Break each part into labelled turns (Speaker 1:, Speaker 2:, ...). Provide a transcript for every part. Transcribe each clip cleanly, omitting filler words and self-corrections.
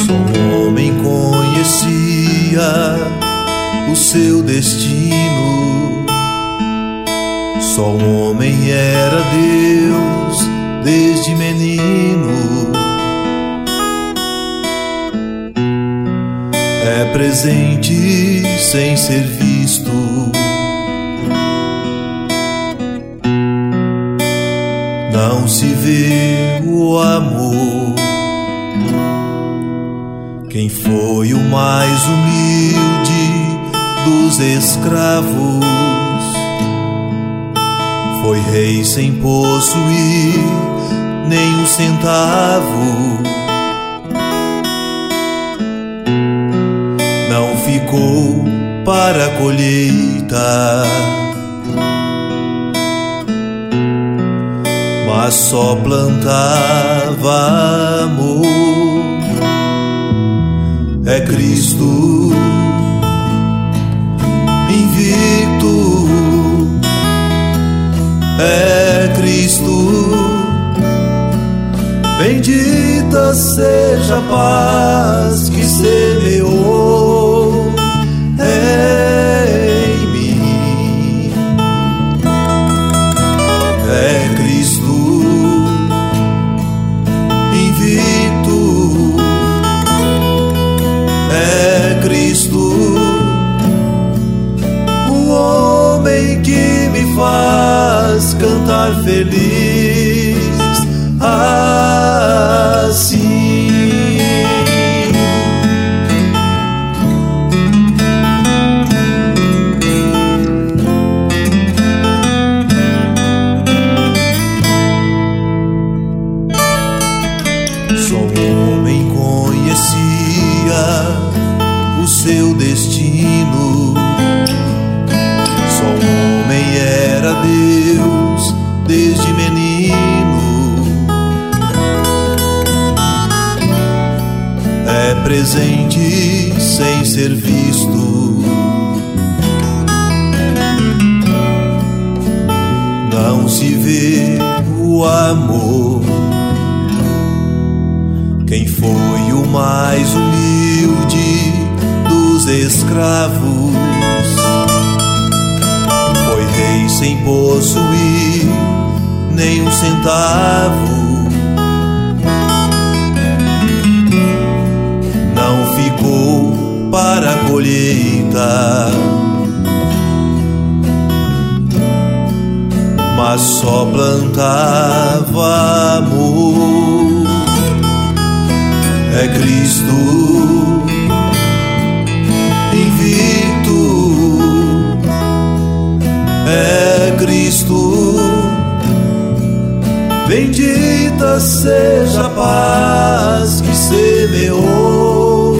Speaker 1: Só um homem conhecia o seu destino. Só um homem era Deus desde menino. É presente sem ser visto. Não se vê o amor. Quem foi o mais humilde dos escravos? Foi rei sem possuir nem um centavo. Não ficou para a colheita, mas só plantava amor. É Cristo invicto, é Cristo. Bendita seja a paz que semeou em mim. É Cristo invicto, é Cristo, o homem que me faz cantar feliz assim. Só um homem conhecia o seu destino. Só um homem era Deus desde menino. É presente sem ser visto. Não se vê o amor. Quem foi o mais humilde dos escravos? Foi rei sem possuir nem um centavo. Não ficou para a colheita, mas só plantava amor. É Cristo invicto, é Cristo. Bendita seja a paz que semeou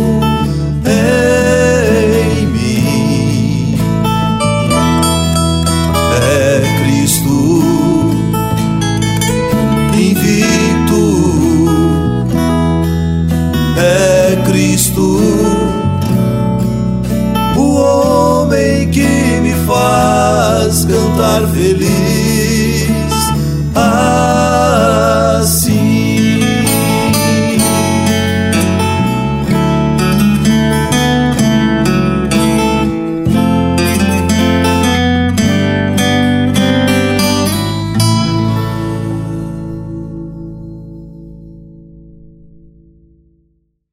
Speaker 1: em mim. É Cristo invicto, é Cristo, o homem que me faz cantar feliz